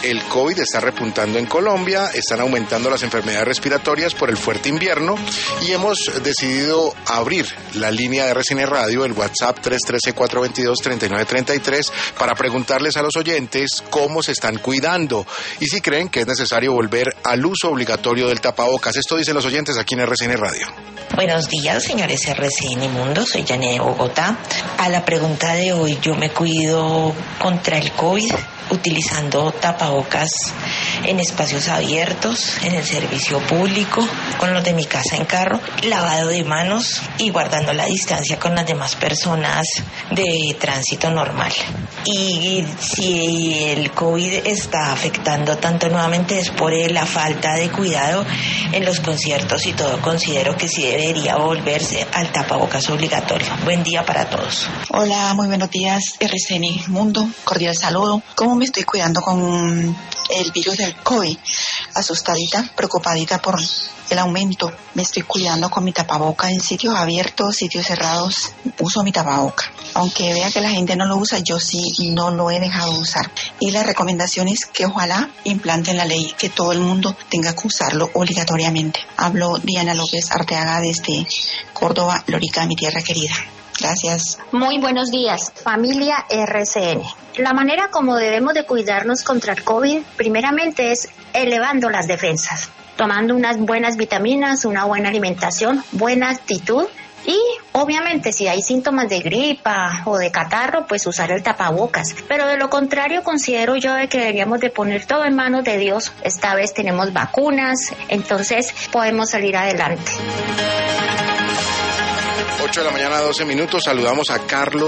el COVID está repuntando en Colombia, están aumentando las enfermedades respiratorias por el fuerte invierno y hemos decidido abrir la línea de RCN Radio, el WhatsApp 313-422-3933, para preguntarles a los oyentes cómo se están cuidando y si creen que es necesario volver al uso obligatorio del tapabocas. Esto dicen los oyentes aquí en RCN Radio. Buenos días, señores RCN Mundo, soy Janet de Bogotá. A la pregunta de hoy, yo me cuido contra el COVID utilizando tapabocas en espacios abiertos, en el servicio público, con los de mi casa en carro, lavado de manos y guardando la distancia con las demás personas de tránsito normal. Y si el COVID está afectando tanto nuevamente es por la falta de cuidado en los conciertos y todo, considero que sí debería volverse al tapabocas obligatorio. Buen día para todos. Hola, muy buenos días, RCN Mundo, cordial saludo. ¿Cómo me estoy cuidando con el virus del COVID? Asustadita, preocupadita por el aumento. Me estoy cuidando con mi tapaboca en sitios abiertos, sitios cerrados. Uso mi tapaboca. Aunque vea que la gente no lo usa, yo sí no lo he dejado usar. Y la recomendación es que ojalá implanten la ley que todo el mundo tenga que usarlo obligatoriamente. Hablo Diana López Arteaga desde Córdoba, Lorica, mi tierra querida. Gracias. Muy buenos días, familia RCN. La manera como debemos de cuidarnos contra el COVID, primeramente es elevando las defensas, tomando unas buenas vitaminas, una buena alimentación, buena actitud y obviamente si hay síntomas de gripa o de catarro, pues usar el tapabocas. Pero de lo contrario, considero yo de que deberíamos de poner todo en manos de Dios. Esta vez tenemos vacunas, entonces podemos salir adelante. 8 de la mañana, 12 minutos. Saludamos a Carlos